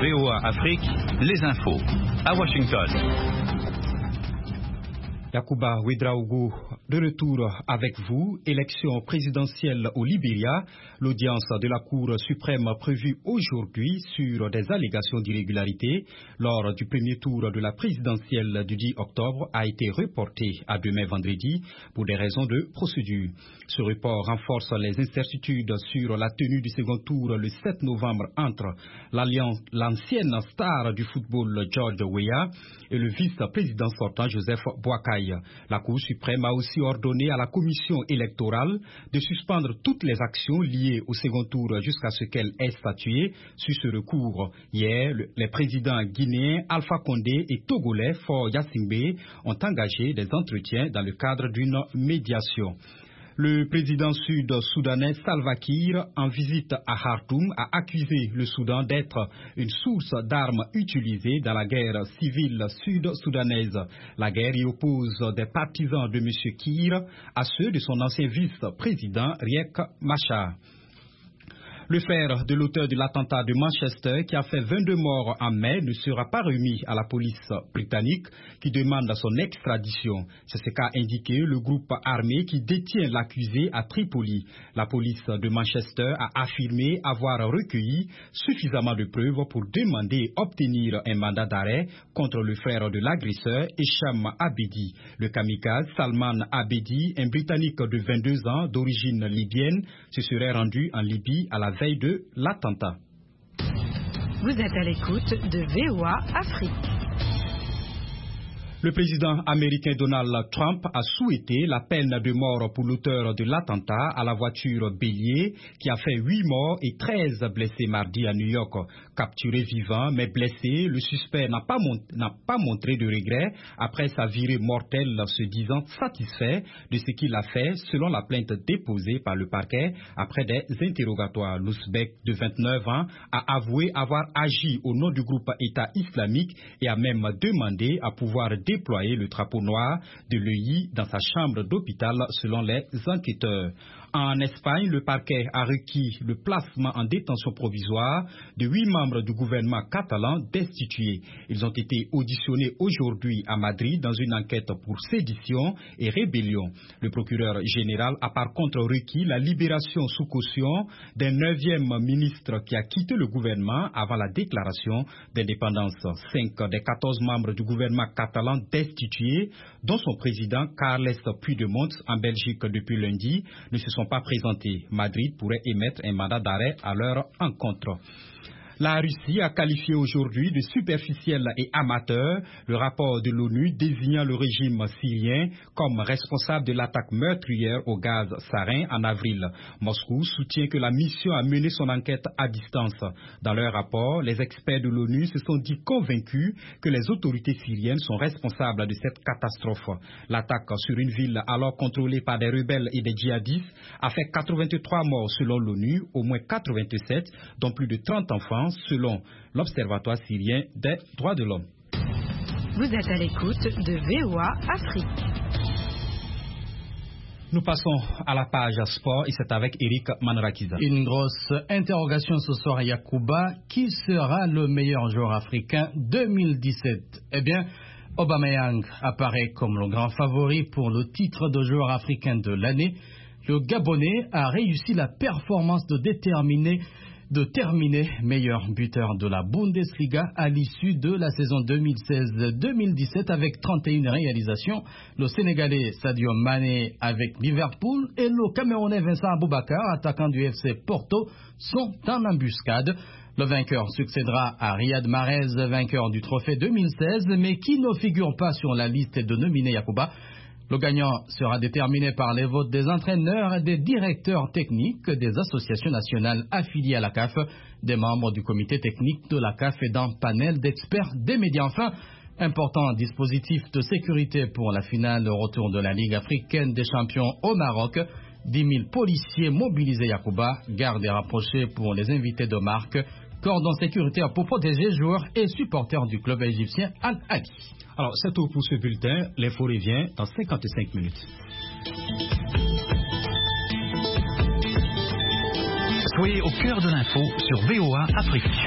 VOA Afrique, les infos. À Washington. Yacouba Ouedraogo, de retour avec vous. Élection présidentielle au Libéria. L'audience de la Cour suprême prévue aujourd'hui sur des allégations d'irrégularité lors du premier tour de la présidentielle du 10 octobre a été reportée à demain vendredi pour des raisons de procédure. Ce report renforce les incertitudes sur la tenue du second tour le 7 novembre entre l'ancienne star du football George Weah et le vice-président sortant Joseph Boakai. La Cour suprême a aussi ordonné à la commission électorale de suspendre toutes les actions liées au second tour jusqu'à ce qu'elle ait statué sur ce recours. Hier, les présidents guinéens Alpha Condé et togolais Faure Gnassingbé ont engagé des entretiens dans le cadre d'une médiation. Le président sud-soudanais Salva Kiir, en visite à Khartoum, a accusé le Soudan d'être une source d'armes utilisées dans la guerre civile sud-soudanaise. La guerre y oppose des partisans de M. Kiir à ceux de son ancien vice-président Riek Machar. Le frère de l'auteur de l'attentat de Manchester qui a fait 22 morts en mai ne sera pas remis à la police britannique qui demande son extradition. C'est ce qu'a indiqué le groupe armé qui détient l'accusé à Tripoli. La police de Manchester a affirmé avoir recueilli suffisamment de preuves pour demander et obtenir un mandat d'arrêt contre le frère de l'agresseur, Hicham Abedi. Le kamikaze Salman Abedi, un Britannique de 22 ans d'origine libyenne, se serait rendu en Libye à la veille de l'attentat. Vous êtes à l'écoute de VOA Afrique. Le président américain Donald Trump a souhaité la peine de mort pour l'auteur de l'attentat à la voiture bélier qui a fait 8 morts et 13 blessés mardi à New York. Capturé vivant mais blessé, le suspect n'a pas montré de regret après sa virée mortelle, se disant satisfait de ce qu'il a fait selon la plainte déposée par le parquet après des interrogatoires. L'Ouzbek de 29 ans a avoué avoir agi au nom du groupe État islamique et a même demandé à pouvoir déployer le drapeau noir de l'EI dans sa chambre d'hôpital selon les enquêteurs. En Espagne, le parquet a requis le placement en détention provisoire de 8 membres du gouvernement catalan destitués. Ils ont été auditionnés aujourd'hui à Madrid dans une enquête pour sédition et rébellion. Le procureur général a par contre requis la libération sous caution d'un 9e ministre qui a quitté le gouvernement avant la déclaration d'indépendance. 5 des 14 membres du gouvernement catalan destitués, dont son président Carles Puigdemont en Belgique depuis lundi, ne se sont pas présentés. Madrid pourrait émettre un mandat d'arrêt à leur encontre. La Russie a qualifié aujourd'hui de superficiel et amateur le rapport de l'ONU désignant le régime syrien comme responsable de l'attaque meurtrière au gaz sarin en avril. Moscou soutient que la mission a mené son enquête à distance. Dans leur rapport, les experts de l'ONU se sont dit convaincus que les autorités syriennes sont responsables de cette catastrophe. L'attaque sur une ville alors contrôlée par des rebelles et des djihadistes a fait 83 morts selon l'ONU, au moins 87, dont plus de 30 enfants, selon l'Observatoire syrien des droits de l'homme. Vous êtes à l'écoute de VOA Afrique. Nous passons à la page sport et c'est avec Eric Manrakiza. Une grosse interrogation ce soir à Yacouba. Qui sera le meilleur joueur africain 2017? Eh bien, Aubameyang apparaît comme le grand favori pour le titre de joueur africain de l'année. Le Gabonais a réussi la performance de terminer meilleur buteur de la Bundesliga à l'issue de la saison 2016-2017 avec 31 réalisations. Le Sénégalais Sadio Mané avec Liverpool et le Camerounais Vincent Aboubakar, attaquant du FC Porto, sont en embuscade. Le vainqueur succédera à Riyad Mahrez, vainqueur du trophée 2016, mais qui ne figure pas sur la liste de nominés Yacouba. Le gagnant sera déterminé par les votes des entraîneurs et des directeurs techniques des associations nationales affiliées à la CAF, des membres du comité technique de la CAF et d'un panel d'experts des médias. Enfin, important dispositif de sécurité pour la finale retour de la Ligue africaine des champions au Maroc. 10 000 policiers mobilisés Yacouba, gardes rapprochés pour les invités de marque, cordon sécuritaire pour protéger joueurs et supporters du club égyptien Al-Ahly. Alors, c'est tout pour ce bulletin. L'info revient dans 55 minutes. Soyez au cœur de l'info sur VOA Afrique.